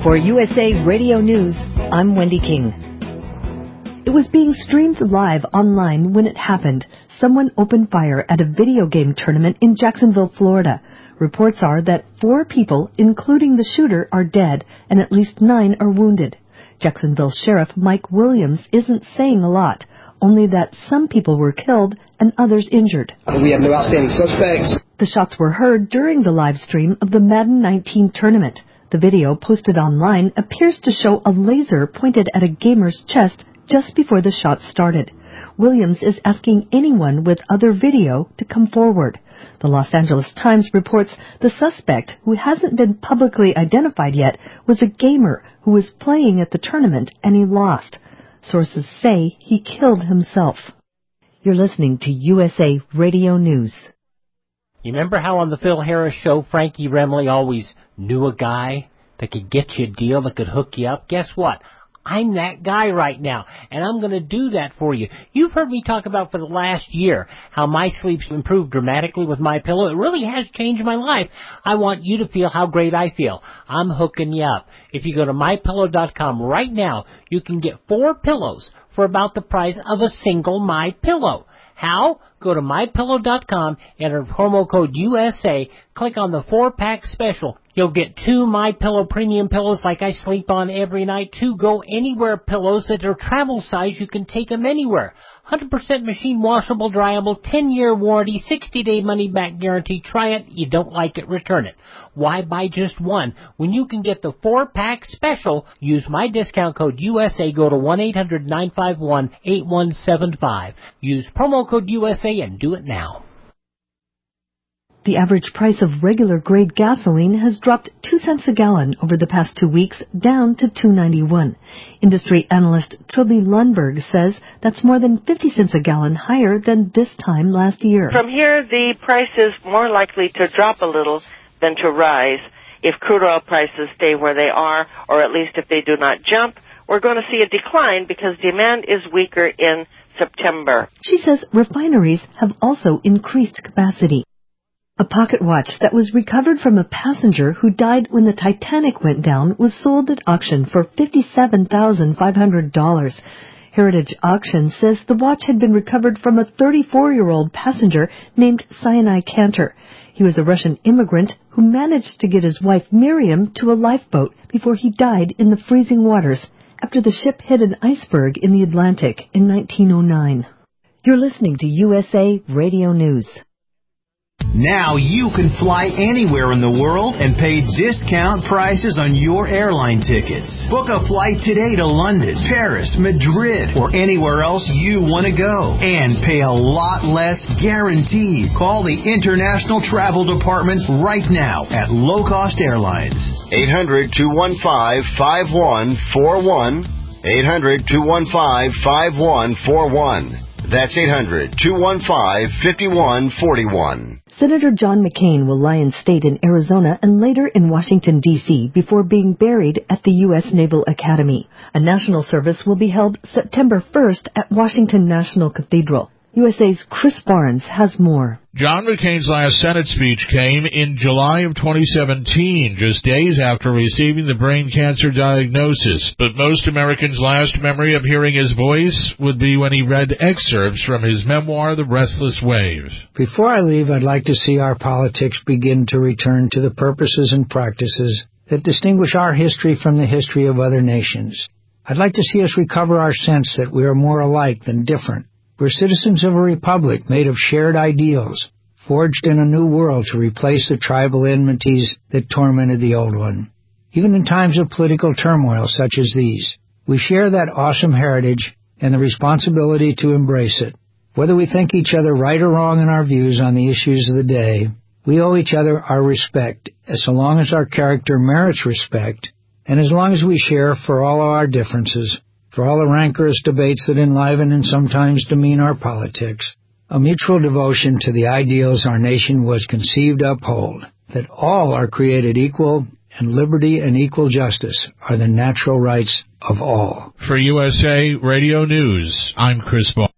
For USA Radio News, I'm Wendy King. It was being streamed live online when it happened. Someone opened fire at a video game tournament in Jacksonville, Florida. Reports are that 4 people, including the shooter, are dead and at least 9 are wounded. Jacksonville Sheriff Mike Williams isn't saying a lot, only that some people were killed and others injured. We have no outstanding suspects. The shots were heard during the live stream of the Madden 19 tournament. The video posted online appears to show a laser pointed at a gamer's chest just before the shot started. Williams is asking anyone with other video to come forward. The Los Angeles Times reports the suspect, who hasn't been publicly identified yet, was a gamer who was playing at the tournament and he lost. Sources say he killed himself. You're listening to USA Radio News. You remember how on the Phil Harris show, Frankie Remley always knew a guy that could get you a deal, that could hook you up? Guess what? I'm that guy right now, and I'm going to do that for you. You've heard me talk about for the last year how my sleep's improved dramatically with MyPillow. It really has changed my life. I want you to feel how great I feel. I'm hooking you up. If you go to MyPillow.com right now, you can get 4 pillows for about the price of a single MyPillow. How? Go to MyPillow.com, enter promo code USA, click on the 4-pack special. You'll get 2 MyPillow premium pillows like I sleep on every night, 2 Go Anywhere pillows that are travel size. You can take them anywhere. 100% machine washable, dryable, 10-year warranty, 60-day money-back guarantee. Try it. You don't like it, return it. Why buy just one when you can get the 4-pack special? Use my discount code USA. Go to 1-800-951-8175. Use promo code USA and do it now. The average price of regular grade gasoline has dropped 2 cents a gallon over the past 2 weeks, down to $2.91. Industry analyst Trilby Lundberg says that's more than 50 cents a gallon higher than this time last year. From here, the price is more likely to drop a little than to rise. If crude oil prices stay where they are, or at least if they do not jump, we're going to see a decline because demand is weaker in September. She says refineries have also increased capacity. A pocket watch that was recovered from a passenger who died when the Titanic went down was sold at auction for $57,500. Heritage Auction says the watch had been recovered from a 34-year-old passenger named Sinai Cantor. He was a Russian immigrant who managed to get his wife Miriam to a lifeboat before he died in the freezing waters after the ship hit an iceberg in the Atlantic in 1909. You're listening to USA Radio News. Now you can fly anywhere in the world and pay discount prices on your airline tickets. Book a flight today to London, Paris, Madrid, or anywhere else you want to go. And pay a lot less guaranteed. Call the International Travel Department right now at Low Cost Airlines. 800-215-5141. 800-215-5141. That's 800-215-5141. Senator John McCain will lie in state in Arizona and later in Washington, D.C. before being buried at the U.S. Naval Academy. A national service will be held September 1st at Washington National Cathedral. USA's Chris Barnes has more. John McCain's last Senate speech came in July of 2017, just days after receiving the brain cancer diagnosis. But most Americans' last memory of hearing his voice would be when he read excerpts from his memoir, The Restless Wave. Before I leave, I'd like to see our politics begin to return to the purposes and practices that distinguish our history from the history of other nations. I'd like to see us recover our sense that we are more alike than different. We're citizens of a republic made of shared ideals, forged in a new world to replace the tribal enmities that tormented the old one. Even in times of political turmoil such as these, we share that awesome heritage and the responsibility to embrace it. Whether we think each other right or wrong in our views on the issues of the day, we owe each other our respect, as long as our character merits respect, and as long as we share for all of our differences, for all the rancorous debates that enliven and sometimes demean our politics, a mutual devotion to the ideals our nation was conceived to uphold, that all are created equal, and liberty and equal justice are the natural rights of all. For USA Radio News, I'm Chris Ball.